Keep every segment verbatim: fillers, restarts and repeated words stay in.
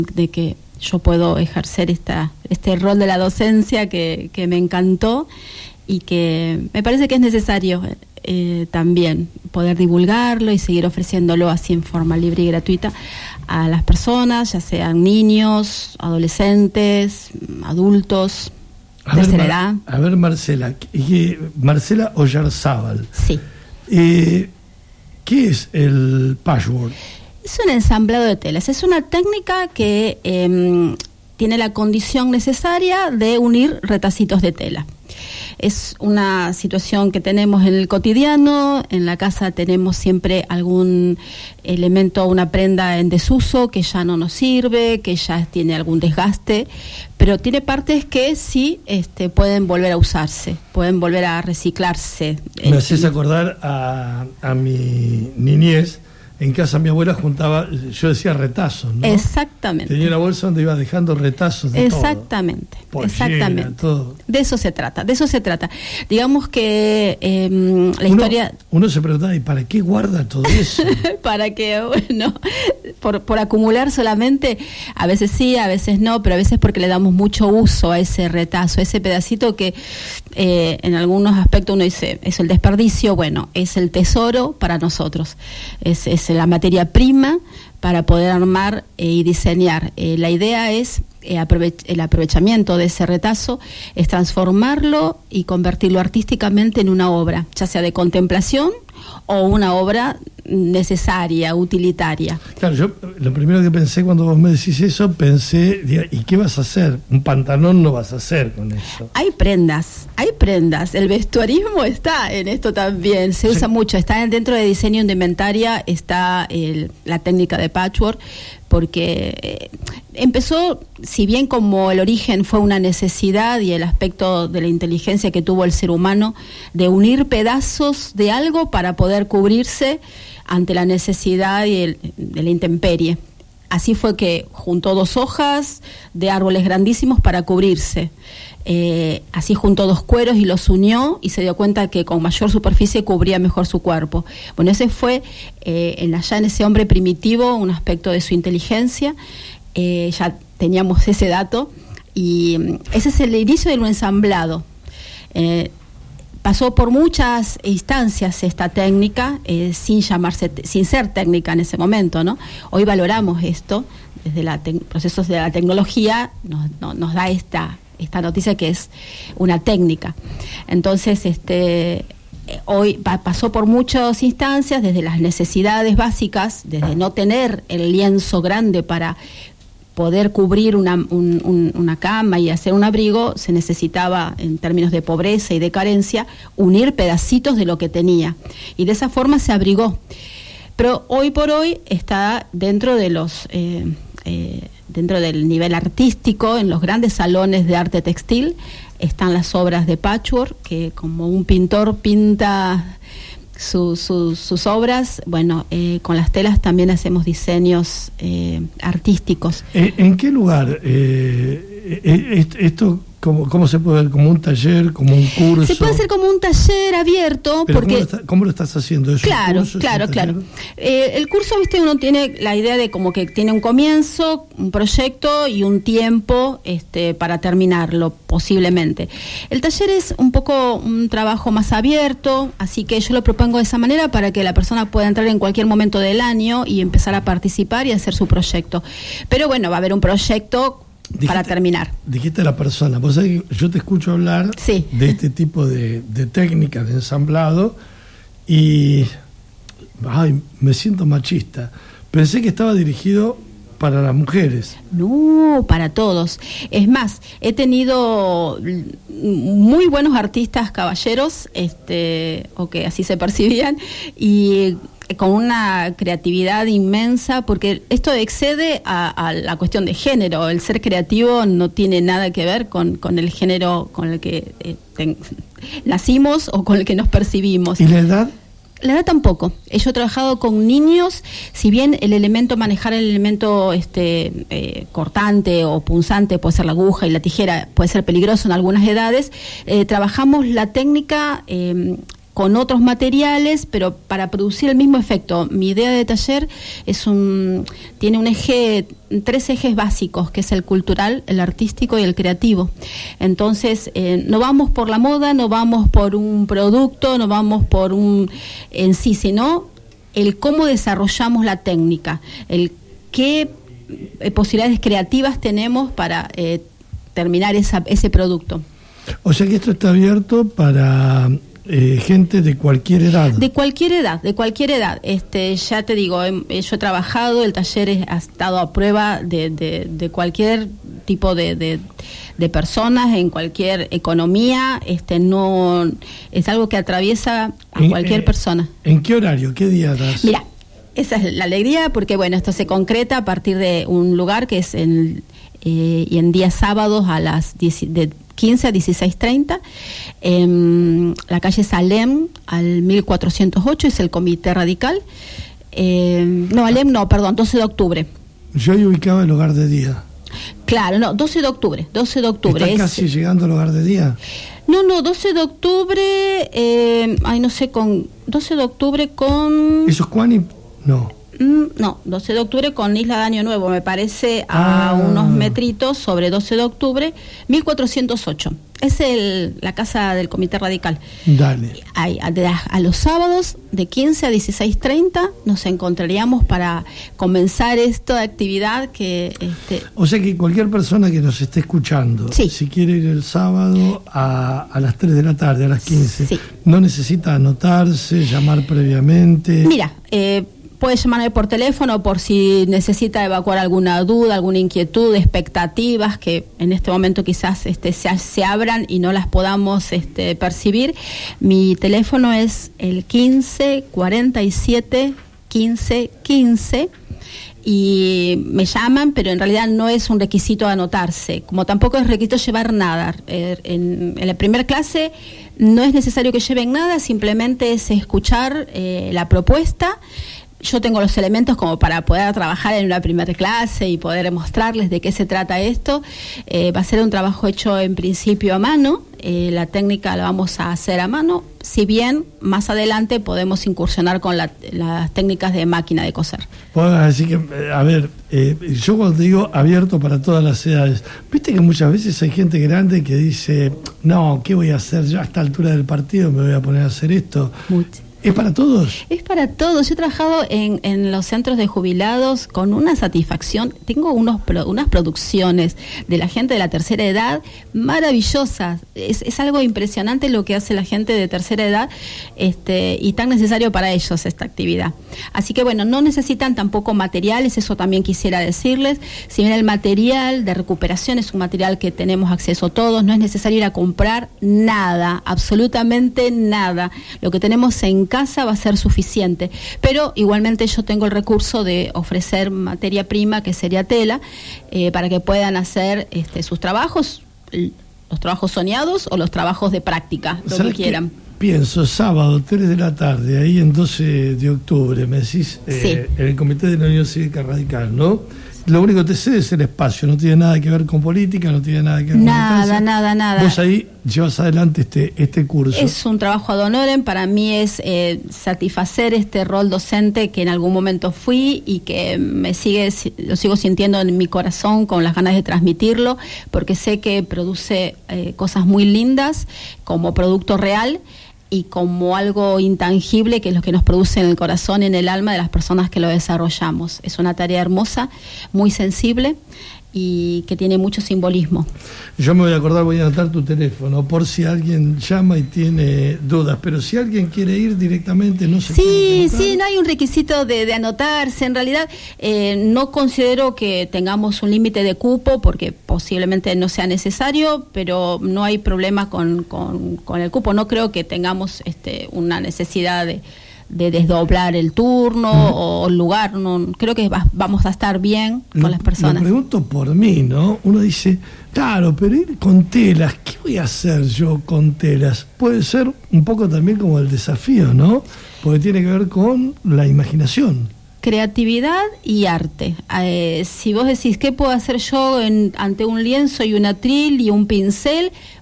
de que yo puedo ejercer esta, este rol de la docencia que, que me encantó y que me parece que es necesario eh, también poder divulgarlo y seguir ofreciéndolo así en forma libre y gratuita a las personas, ya sean niños, adolescentes, adultos, a tercera ver, edad. A ver, Marcela, Marcela Oyarzábal, sí. eh, ¿qué es el patchwork? Es un ensamblado de telas, es una técnica que eh, tiene la condición necesaria de unir retacitos de tela. Es una situación que tenemos en el cotidiano, en la casa tenemos siempre algún elemento, una prenda en desuso que ya no nos sirve, que ya tiene algún desgaste, pero tiene partes que sí este, pueden volver a usarse, pueden volver a reciclarse. Me haces acordar a, a mi niñez. En casa mi abuela juntaba, yo decía retazos, ¿no? Exactamente. Tenía una bolsa donde iba dejando retazos de exactamente, todo. Exactamente. Pollera, todo. De eso se trata, de eso se trata. Digamos que eh, la uno, historia... Uno se preguntaba, ¿y para qué guarda todo eso? Para que, bueno, por, por acumular solamente, a veces sí, a veces no, pero a veces porque le damos mucho uso a ese retazo, a ese pedacito que eh, en algunos aspectos uno dice, es el desperdicio, bueno, es el tesoro para nosotros, es, es la materia prima para poder armar eh, y diseñar. Eh, la idea es, eh, aprovech- el aprovechamiento de ese retazo, es transformarlo y convertirlo artísticamente en una obra, ya sea de contemplación o una obra necesaria, utilitaria. Claro, yo lo primero que pensé cuando vos me decís eso, pensé, ¿y qué vas a hacer? Un pantalón no vas a hacer con eso. Hay prendas, hay prendas. El vestuarismo está en esto también, se usa sí. mucho. Está dentro de diseño de indumentaria, está el, la técnica de patchwork, porque eh, empezó, si bien como el origen fue una necesidad y el aspecto de la inteligencia que tuvo el ser humano de unir pedazos de algo para poder cubrirse ante la necesidad y el, de la intemperie. Así fue que juntó dos hojas de árboles grandísimos para cubrirse. Eh, así juntó dos cueros y los unió y se dio cuenta que con mayor superficie cubría mejor su cuerpo. Bueno, ese fue eh, en allá en ese hombre primitivo un aspecto de su inteligencia. Eh, ya teníamos ese dato y ese es el inicio de lo ensamblado. Eh, Pasó por muchas instancias esta técnica, eh, sin llamarse, sin ser técnica en ese momento, ¿no? Hoy valoramos esto, desde los te- procesos de la tecnología nos, no, nos da esta, esta noticia que es una técnica. Entonces, este, hoy pa- pasó por muchas instancias, desde las necesidades básicas, desde no tener el lienzo grande para poder cubrir una, un, un, una cama y hacer un abrigo, se necesitaba, en términos de pobreza y de carencia, unir pedacitos de lo que tenía. Y de esa forma se abrigó. Pero hoy por hoy está dentro de los eh, eh, dentro del nivel artístico, en los grandes salones de arte textil, están las obras de patchwork, que como un pintor pinta Su, su, sus obras, bueno, eh, con las telas también hacemos diseños eh, artísticos. ¿En qué lugar eh, eh, esto, cómo, cómo se puede ver? ¿Como un taller, como un curso? Se puede hacer como un taller abierto. ¿Pero porque ¿cómo, lo está, ¿Cómo lo estás haciendo? ¿Es claro, un curso, claro, es un claro. Eh, el curso, viste, uno tiene la idea de como que tiene un comienzo, un proyecto y un tiempo este, para terminarlo, posiblemente. El taller es un poco un trabajo más abierto, así que yo lo propongo de esa manera para que la persona pueda entrar en cualquier momento del año y empezar a participar y hacer su proyecto. Pero bueno, va a haber un proyecto dijiste, para terminar. Dijiste a la persona, vos sabés que yo te escucho hablar sí. de este tipo de, de técnicas de ensamblado y ay, me siento machista. Pensé que estaba dirigido para las mujeres. No, para todos. Es más, he tenido muy buenos artistas caballeros, este, o que así se percibían, y con una creatividad inmensa, porque esto excede a, a la cuestión de género. El ser creativo no tiene nada que ver con, con el género con el que eh, ten, nacimos o con el que nos percibimos. ¿Y la edad? La edad tampoco. Yo he trabajado con niños, si bien el elemento, manejar el elemento este eh, cortante o punzante, puede ser la aguja y la tijera, puede ser peligroso en algunas edades, eh, trabajamos la técnica eh, con otros materiales, pero para producir el mismo efecto. Mi idea de taller es un tiene un eje, tres ejes básicos, que es el cultural, el artístico y el creativo. Entonces, eh, no vamos por la moda, no vamos por un producto, no vamos por un en sí, sino el cómo desarrollamos la técnica, el qué eh, posibilidades creativas tenemos para eh, terminar esa, ese producto. O sea que esto está abierto para eh, gente de cualquier edad. De cualquier edad, de cualquier edad. Este, ya te digo, he, yo he trabajado, el taller es, ha estado a prueba de, de, de cualquier tipo de, de, de personas, en cualquier economía. Este, no es algo que atraviesa a en, cualquier eh, persona. ¿En qué horario? ¿Qué día das? Mira, esa es la alegría, porque bueno, esto se concreta a partir de un lugar que es en, eh, y en días sábados a las diez, de quince a dieciséis treinta, en la calle Salem al mil cuatrocientos ocho, es el Comité Radical. Eh, no, Alem no, perdón, doce de octubre. Yo ahí ubicaba el Hogar de Día. Claro, no, doce de octubre, doce de octubre. ¿Está es, casi llegando al Hogar de Día? No, no, doce de octubre, eh, ay, no sé, con doce de octubre con... ¿Eso es Cuani? No. No, doce de octubre con Isla de Año Nuevo, me parece a ah. unos metritos sobre doce de octubre, mil cuatrocientos ocho. Es el, la casa del Comité Radical. Dale. A, a, a los sábados de quince a dieciséis treinta nos encontraríamos para comenzar esta actividad que... Este, o sea que cualquier persona que nos esté escuchando, sí. si quiere ir el sábado a, a las tres de la tarde, a las quince, sí. no necesita anotarse, llamar previamente. Mira, eh... puede llamarme por teléfono por si necesita evacuar alguna duda, alguna inquietud, expectativas que en este momento quizás este, se, se abran y no las podamos este, percibir. Mi teléfono es el quince cuarenta y siete quince quince y me llaman, pero en realidad no es un requisito anotarse, como tampoco es requisito llevar nada. En, en la primera clase no es necesario que lleven nada, simplemente es escuchar eh, la propuesta. Yo tengo los elementos como para poder trabajar en una primera clase y poder mostrarles de qué se trata esto. Eh, va a ser un trabajo hecho en principio a mano, eh, la técnica la vamos a hacer a mano, si bien más adelante podemos incursionar con la, las técnicas de máquina de coser. Bueno, así que, a ver, eh, yo cuando digo abierto para todas las edades, viste que muchas veces hay gente grande que dice, no, ¿qué voy a hacer? Yo a esta altura del partido me voy a poner a hacer esto. Mucho. ¿Es para todos? Es para todos. Yo he trabajado en, en los centros de jubilados con una satisfacción. Tengo unos unas producciones de la gente de la tercera edad maravillosas. Es, es algo impresionante lo que hace la gente de tercera edad este, y tan necesario para ellos esta actividad. Así que bueno, no necesitan tampoco materiales, eso también quisiera decirles. Si bien el material de recuperación es un material que tenemos acceso todos, no es necesario ir a comprar nada, absolutamente nada. Lo que tenemos en casa va a ser suficiente, pero igualmente yo tengo el recurso de ofrecer materia prima, que sería tela, eh, para que puedan hacer este, sus trabajos, los trabajos soñados o los trabajos de práctica, lo que quieran. Qué? Pienso, sábado, tres de la tarde, ahí en doce de octubre, me decís, eh, sí. en el Comité de la Unión Cívica Radical, ¿no? Lo único que te cede es el espacio, no tiene nada que ver con política, no tiene nada que ver con nada, nada, nada. Vos ahí llevas adelante este este curso. Es un trabajo ad honorem, para mí es eh, satisfacer este rol docente que en algún momento fui y que me sigue, lo sigo sintiendo en mi corazón con las ganas de transmitirlo, porque sé que produce eh, cosas muy lindas como producto real y como algo intangible que es lo que nos produce en el corazón y en el alma de las personas que lo desarrollamos. Es una tarea hermosa, muy sensible y que tiene mucho simbolismo. Yo me voy a acordar, voy a anotar tu teléfono por si alguien llama y tiene dudas, pero si alguien quiere ir directamente no se Sí, sí, no hay un requisito de, de anotarse. En realidad eh, no considero que tengamos un límite de cupo porque posiblemente no sea necesario, pero no hay problema con, con, con el cupo. No creo que tengamos este, una necesidad de de desdoblar el turno mm. o el lugar. No, creo que va, vamos a estar bien lo, con las personas. Lo pregunto por mí, ¿no? Uno dice, claro, pero ir con telas, ¿qué voy a hacer yo con telas? Puede ser un poco también como el desafío, ¿no? Porque tiene que ver con la imaginación. Creatividad y arte. Eh, si vos decís, ¿qué puedo hacer yo en, ante un lienzo y un atril y un pincel?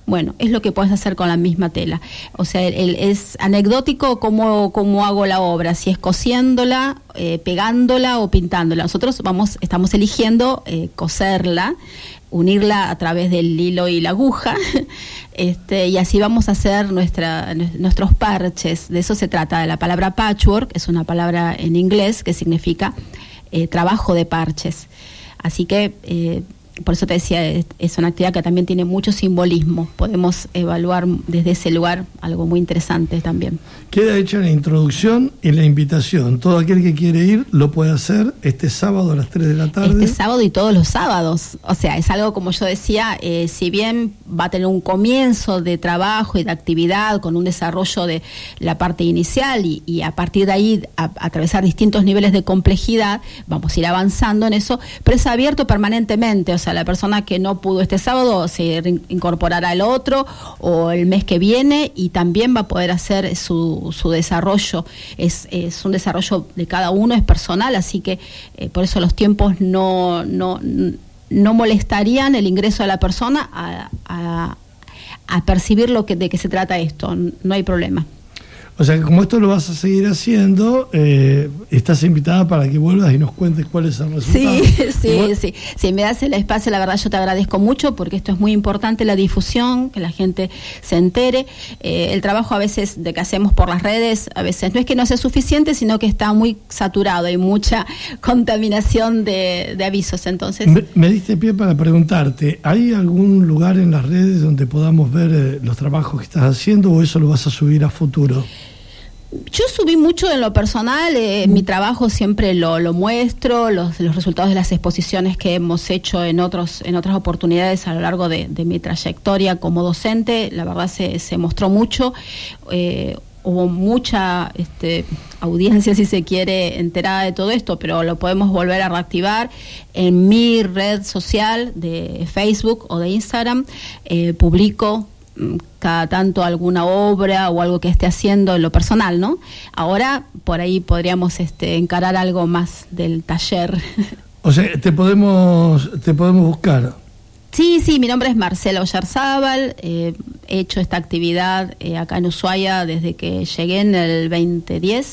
Bueno, es lo que puedes hacer con la misma tela. O sea, el, el, es anecdótico cómo, cómo hago la obra, si es cosiéndola, eh, pegándola o pintándola. Nosotros vamos, estamos eligiendo eh, coserla, unirla a través del hilo y la aguja, este, y así vamos a hacer nuestra, nuestros parches. De eso se trata. La palabra patchwork es una palabra en inglés que significa eh, trabajo de parches. Así que, eh, por eso te decía, es una actividad que también tiene mucho simbolismo. Podemos evaluar desde ese lugar algo muy interesante también. Queda hecha la introducción y la invitación. Todo aquel que quiere ir lo puede hacer este sábado a las tres de la tarde. Este sábado y todos los sábados. O sea, es algo, como yo decía, eh, si bien va a tener un comienzo de trabajo y de actividad con un desarrollo de la parte inicial y, y a partir de ahí a, a atravesar distintos niveles de complejidad, vamos a ir avanzando en eso, pero es abierto permanentemente. O sea, la persona que no pudo este sábado se incorporará el otro o el mes que viene y también va a poder hacer su, su desarrollo. Es, es un desarrollo de cada uno, es personal, así que eh, por eso los tiempos no, no, no molestarían el ingreso de la persona a, a, a percibir lo que, de qué se trata esto. No hay problema. O sea que como esto lo vas a seguir haciendo, eh, estás invitada para que vuelvas y nos cuentes cuál es el resultado. Sí, sí, bueno. sí. Si me das el espacio, la verdad yo te agradezco mucho porque esto es muy importante, la difusión, que la gente se entere. Eh, el trabajo a veces de que hacemos por las redes, a veces no es que no sea suficiente, sino que está muy saturado, hay mucha contaminación de, de avisos. Entonces, me, me diste pie para preguntarte, ¿hay algún lugar en las redes donde podamos ver eh, los trabajos que estás haciendo o eso lo vas a subir a futuro? Yo subí mucho en lo personal, eh, mi trabajo siempre lo, lo muestro, los, los resultados de las exposiciones que hemos hecho en otros en otras oportunidades a lo largo de, de mi trayectoria como docente, la verdad se, se mostró mucho, eh, hubo mucha este, audiencia, si se quiere, enterada de todo esto, pero lo podemos volver a reactivar en mi red social de Facebook o de Instagram, eh, publico cada tanto alguna obra o algo que esté haciendo en lo personal, ¿no? Ahora por ahí podríamos este, encarar algo más del taller. O sea, te podemos te podemos buscar. Sí, sí, mi nombre es Marcela Oyarzábal, eh, he hecho esta actividad eh, acá en Ushuaia desde que llegué en el veinte diez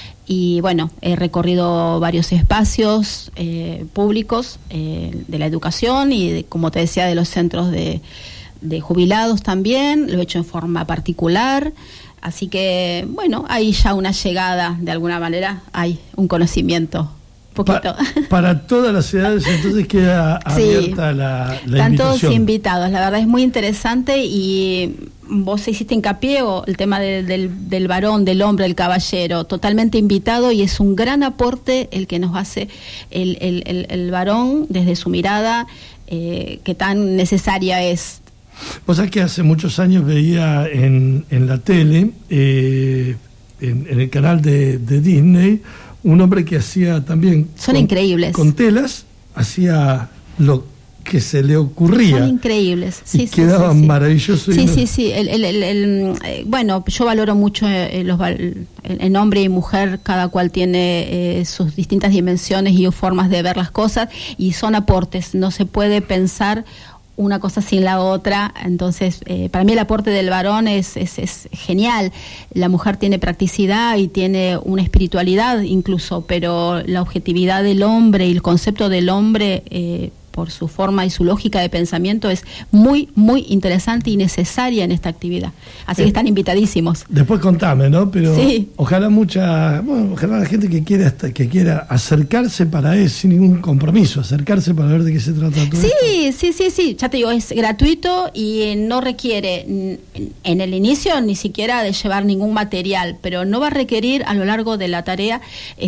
y bueno, he recorrido varios espacios eh, públicos eh, de la educación y de, como te decía, de los centros de de jubilados también, lo he hecho en forma particular, así que bueno, hay ya una llegada, de alguna manera hay un conocimiento, poquito. Pa, para todas las edades entonces queda abierta sí, la, la están invitación. Todos invitados, la verdad es muy interesante y vos hiciste hincapié o el tema de, del, del varón, del hombre, del caballero, totalmente invitado y es un gran aporte el que nos hace el, el, el, el varón desde su mirada, eh, que tan necesaria es. Vos sabés que hace muchos años veía en, en la tele, eh, en, en el canal de, de Disney, un hombre que hacía también... Son con, increíbles. Con telas, hacía lo que se le ocurría. Son increíbles. Sí, y sí, quedaba sí, sí. maravilloso. Sí, y sí, sí. El, el, el, el, eh, bueno, yo valoro mucho eh, los, el, el hombre y mujer, cada cual tiene eh, sus distintas dimensiones y formas de ver las cosas y son aportes. No se puede pensar una cosa sin la otra, entonces eh, para mí el aporte del varón es, es, es genial, la mujer tiene practicidad y tiene una espiritualidad incluso, pero la objetividad del hombre y el concepto del hombre eh, por su forma y su lógica de pensamiento es muy, muy interesante y necesaria en esta actividad, así eh, que están invitadísimos. Después contame, ¿no? Pero sí. ojalá mucha, bueno, ojalá la gente que quiera hasta, que quiera acercarse para eso, sin ningún compromiso, acercarse para ver de qué se trata todo sí, esto. Sí, sí, sí, ya te digo, es gratuito y no requiere en el inicio ni siquiera de llevar ningún material, pero no va a requerir a lo largo de la tarea,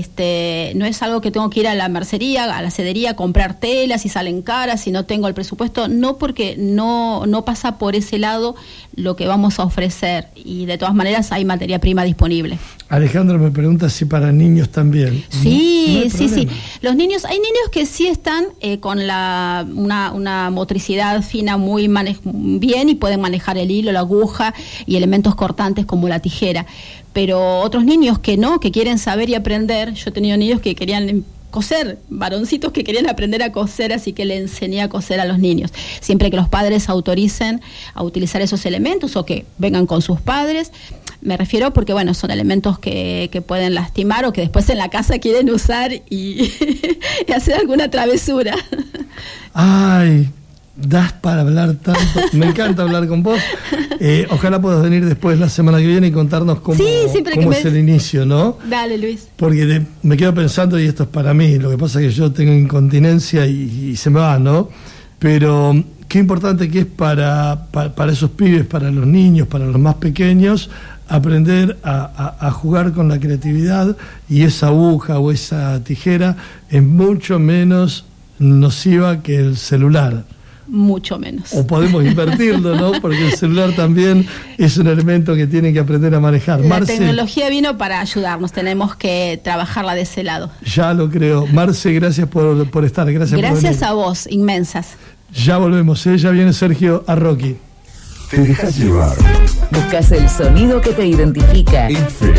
este, no es algo que tengo que ir a la mercería, a la cedería, a comprar telas y salen caras, si no tengo el presupuesto, no, porque no, no pasa por ese lado lo que vamos a ofrecer y de todas maneras hay materia prima disponible. Alejandra me pregunta si para niños también. Sí, no, no sí, sí. Los niños, hay niños que sí están eh, con la una, una motricidad fina muy mane- bien y pueden manejar el hilo, la aguja y elementos cortantes como la tijera, pero otros niños que no, que quieren saber y aprender. Yo he tenido niños que querían coser, varoncitos que querían aprender a coser, así que le enseñé a coser a los niños. Siempre que los padres autoricen a utilizar esos elementos o que vengan con sus padres, me refiero porque, bueno, son elementos que, que pueden lastimar o que después en la casa quieren usar y, y hacer alguna travesura. Ay, das para hablar tanto. Me encanta hablar con vos. Eh, ojalá puedas venir después la semana que viene y contarnos cómo, sí, cómo me... es el inicio, ¿no? Dale, Luis. Porque te, me quedo pensando, y esto es para mí, lo que pasa es que yo tengo incontinencia y, y se me va, ¿no? Pero qué importante que es para, para, para esos pibes, para los niños, para los más pequeños, aprender a, a, a jugar con la creatividad, y esa aguja o esa tijera es mucho menos nociva que el celular. Mucho menos. O podemos invertirlo, ¿no? Porque el celular también es un elemento que tienen que aprender a manejar. La Marce, tecnología vino para ayudarnos, tenemos que trabajarla de ese lado. Ya lo creo. Marce, gracias por, por estar. Gracias, gracias por venir. a vos, inmensas. Ya volvemos, ¿eh? Ya viene Sergio Arroqui. Te dejas llevar. Buscas el sonido que te identifica. F